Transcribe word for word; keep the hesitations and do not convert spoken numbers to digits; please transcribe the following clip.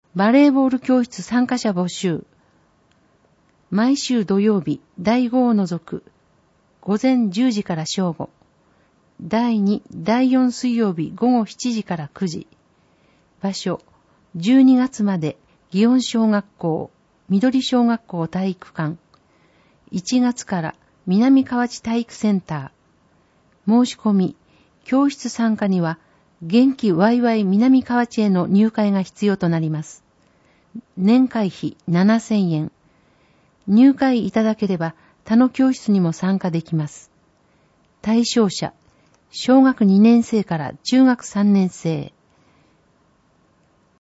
バレーボール教室参加者募集。毎週土曜日、だいごを除く、午前じゅうじから正午。だいに、だいよん水曜日午後しちじからくじ。場所、じゅうにがつまで、祇園小学校、緑小学校体育館。いちがつから南河内体育センター。申し込み、教室参加には、元気わいわい南河内への入会が必要となります。年会費ななせんえん。入会いただければ他の教室にも参加できます。対象者、小学にねん生から中学さんねん生。